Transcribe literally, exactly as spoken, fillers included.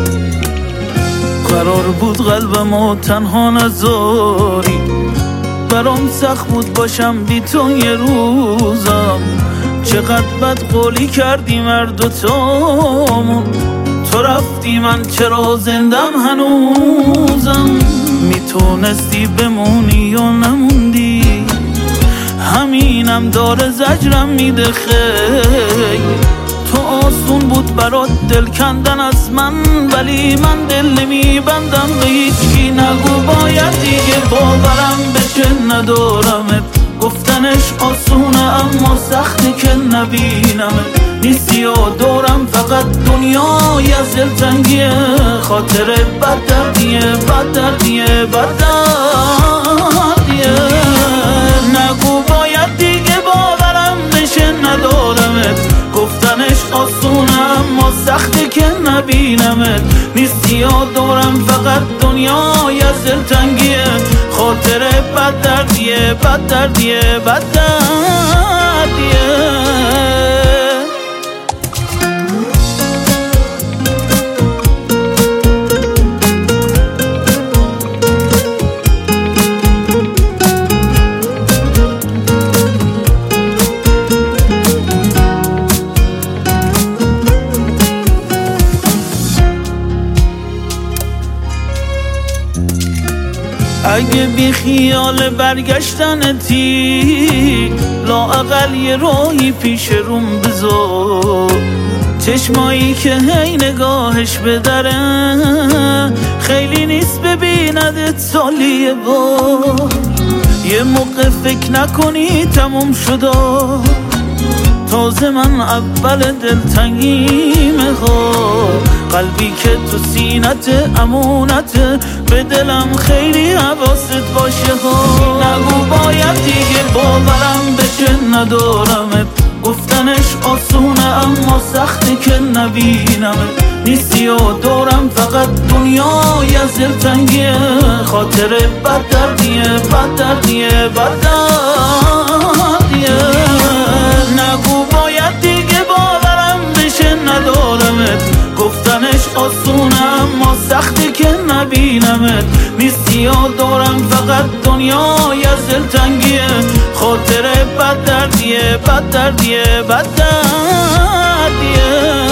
قرار بود قلبمو تنها نذاری، برام سخت بود باشم بی تو یه روزم. چقدر بد قولی کردیم هر دوتامون، تو رفتی من چرا زندم هنوزم. میتونستی بمونی یا نموندی، همینم داره زجرم میده خیلی. تو آسون بود برات دل کندن از من، ولی من دل نمیبندم به هیچکی. نگو باید دیگه باورم بشه ندارمت، گفتنش آسونه اما سخته که نبینمت. نیستی و دورم فقط دنیای از دلتنگیه، خاطر بد دردیه بد دردیه بد دردیه. نگو باید دیگه باورم بشه ندارمت، گفتنش آسونه اما سخته که نبینمت. نیستی و دورم فقط دنیای از دلتنگیه، خاطر بد دردیه بد دردیه بد دردیه. اگه بی خیال برگشتنتی، لااقل یه راهی پیش روم بذار. چشمایی که هی نگاهش بدره، خیلی نیست ببیندت سالی یه بار. یه موقع فکر نکنی تموم شدا، تازه من اول دلتنگیمه ها. قلبی که تو سینت امونته، به دلم خیلی حواست باشه ها. نگو باید دیگه باورم بشه ندارمت، گفتنش آسونه اما سخته که نبینمت. نیستی و دورم فقط دنیای از دلتنگیه، خاطر بد دردیه بد دردیه بد دردیه. نگو باید دیگه باورم بشه ندارمت، گفتنش آسونه اما سخته که نبینمت. نیستی و دورم فقط دنیای از دلتنگیه، خاطر بد دردیه بد دردیه بد دردیه.